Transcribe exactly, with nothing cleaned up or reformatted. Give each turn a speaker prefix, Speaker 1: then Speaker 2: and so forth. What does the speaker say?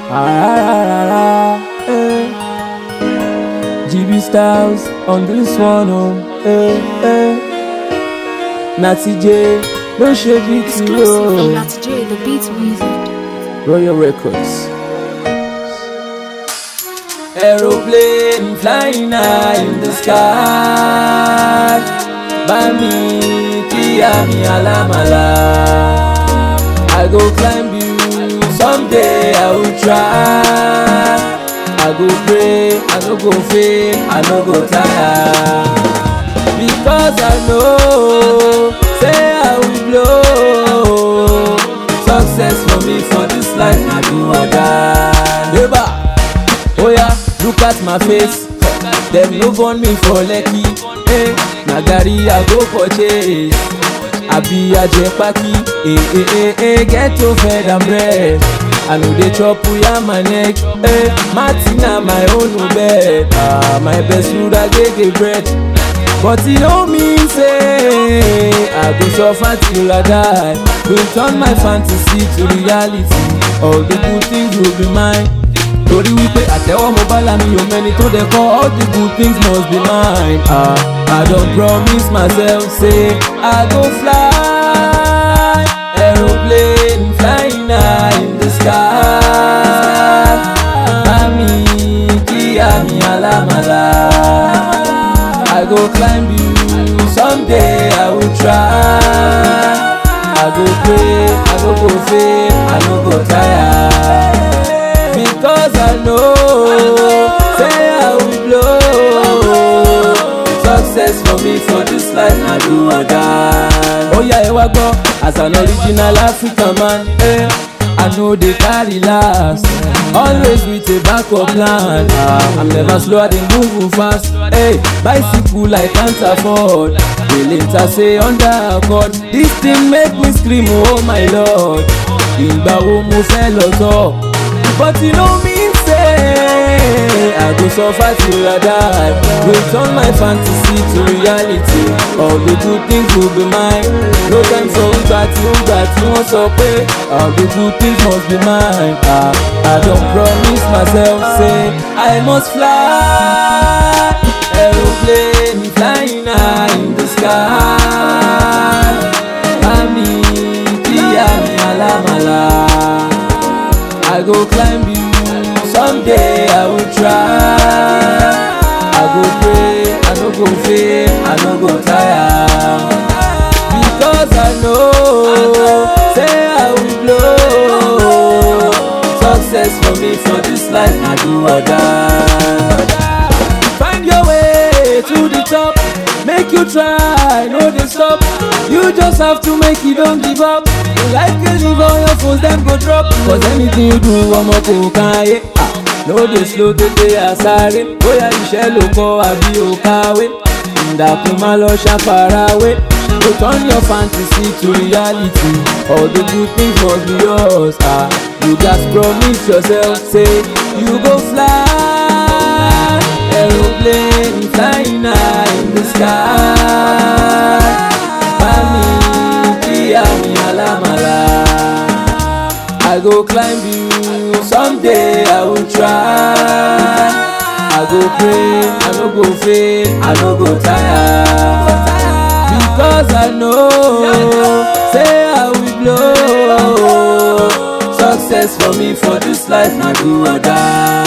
Speaker 1: Ah, eh. G B Styles on this one, oh, eh, eh. Natty J, no shade it to
Speaker 2: Exclusive from
Speaker 1: you.
Speaker 2: Natty J, the beats wizard.
Speaker 1: Royal Records. Aeroplane flying high in the sky. Bami, Kiami, Alamala. I go climb you, someday I will try. I go pray, I no go fail, I no go tire. Because I know, say I will blow. Success for me for this life, I do or die. Neighbor, oh yeah, look at my face. Them no born me for lucky. Hey, Nagari I go purchase. I be a jepaki. Hey, hey, hey, hey, get to fed and bread. I know they chop we on my neck. Hey, Martina my own bed. Ah, my best food I get bread. But it don't mean say I go suffer till I die. Will turn my fantasy to reality. All the good things will be mine. Torí wípé àtẹ́wọ́ mo bá lámì yóò mẹ́ni tó dẹ̀ kọ́ all the good things must be mine. Ah, I don promise myself say I go fly. Aeroplane flying high in the sky. Mami, Kiami, Alamala. I go climb you, someday I will try. I go pray, I go go fail, I no go tire. Because I know, say I will blow. Success for me for this life, I do or die. Oh yeah, I go as an original African man. Eh, I know they carry last. Always with a backup plan. Ah, I'm never slower than moving fast. Hey, bicycle I can't afford. The later say under accord. This thing make me scream, oh my lord. Ìgbà wo mo fẹ́ lọ tọ́? But you know me say I go suffer till I die. Will turn my fantasy to reality. All the good things will be mine. No time for Uga tí Uga tí wọ́n sọ pé all the good things must be mine. Ah, I don promise myself say I must fly. Aeroplane flying high in the sky. Mami, Kiami, Alamala. I go climb you, someday I will try. I go pray, I no go fail, I no go tire. Because I know, say I will blow. Success for me for this life, I do or die. Find your way to the top, make you try, no dey stop. You just have to make it, don't give up. Like a leave on your phones, them go drop. Cause anything you do, I'm a kokaye. No dey slow to dey asare. Bóyá iṣẹ́ ló kọ́ àbí o kàwé. Ndàkùn má lọ ṣàfarawé. To turn your fantasy to reality. All the good things must be yours. Ah, you just promise yourself, say you go fly. Aeroplane flying high in the sky. Mami, Kiami, Alamala. I go climb you, someday I will try. I go pray, I no go fail, I no go tire. Because I know, say I will blow. Success for me for this life, I do or die.